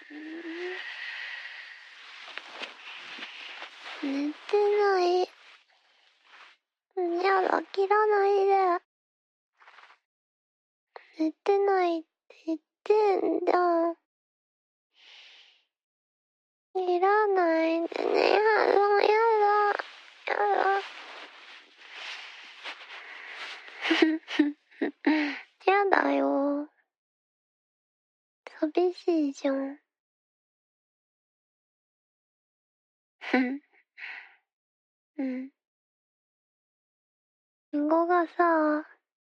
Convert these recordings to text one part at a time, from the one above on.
寝てない。やだ、切らないで。寝てないって言ってんじゃん。切らないでね。やだ、やだ。やだよ。寂しいじゃん。うん。りんごがさ、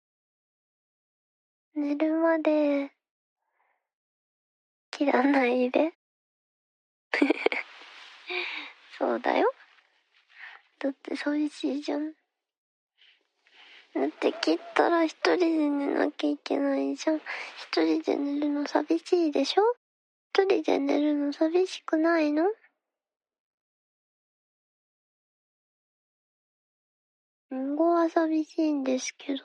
寝るまで切らないで。そうだよ。だって寂しいじゃん。だって切ったら一人で寝なきゃいけないじゃん。一人で寝るの寂しいでしょ？一人で寝るの寂しくないの？りんごは寂しいんですけど。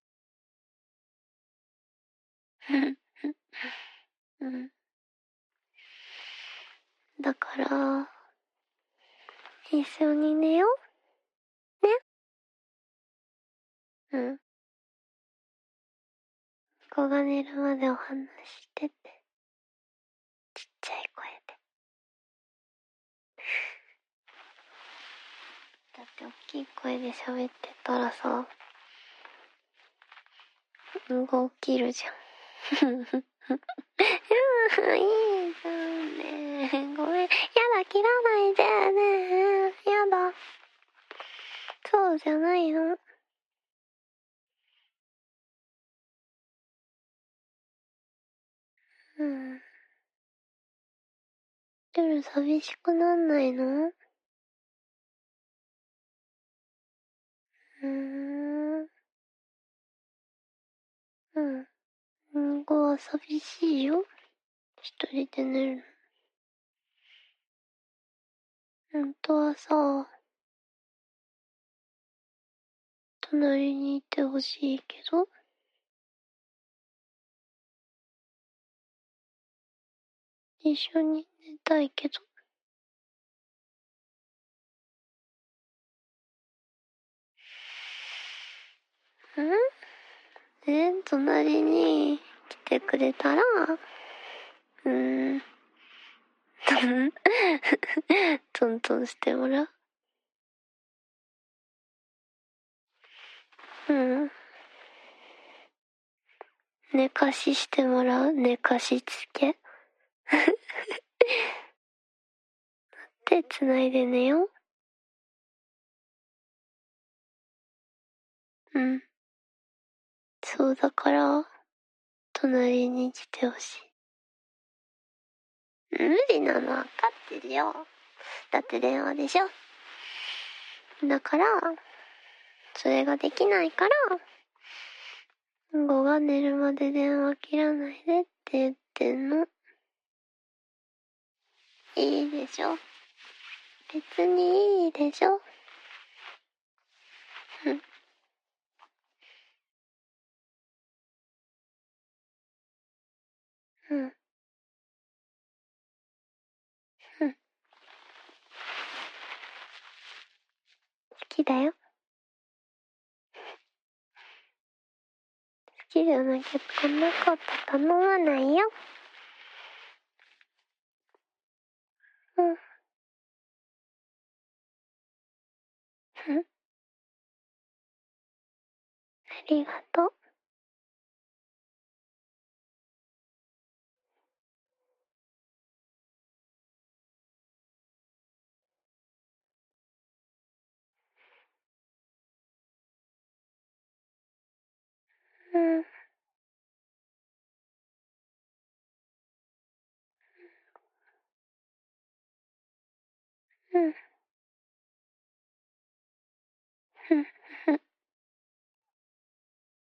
うん。だから、一緒に寝よう。ね。うん。子が寝るまでお話ししてて。ちっちゃい声で。だって大きい声で喋ってたらさ、んご起きるじゃん。いいじゃんね。ごめん。やだ、切らないでね。やだ。そうじゃないの。うん。夜寂しくなんないの？ん。うん。んごは寂しいよ。一人で寝るの。本当はさ、隣にいてほしいけど、一緒に寝たいけど。隣に来てくれたら、トントンしてもらう。うん。寝かししてもらう。寝かしつけ。手つないで寝よう。うん。そうだから、隣に来てほしい。無理なの分かってるよ。だって電話でしょ。だから、それができないから、午が寝るまで電話切らないでって言ってんの。いいでしょ。別にいいでしょ。うん。うん。うん。好きだよ。好きじゃなきゃこんなこと頼まないよ。うん。うん。ありがとう。うん。うん。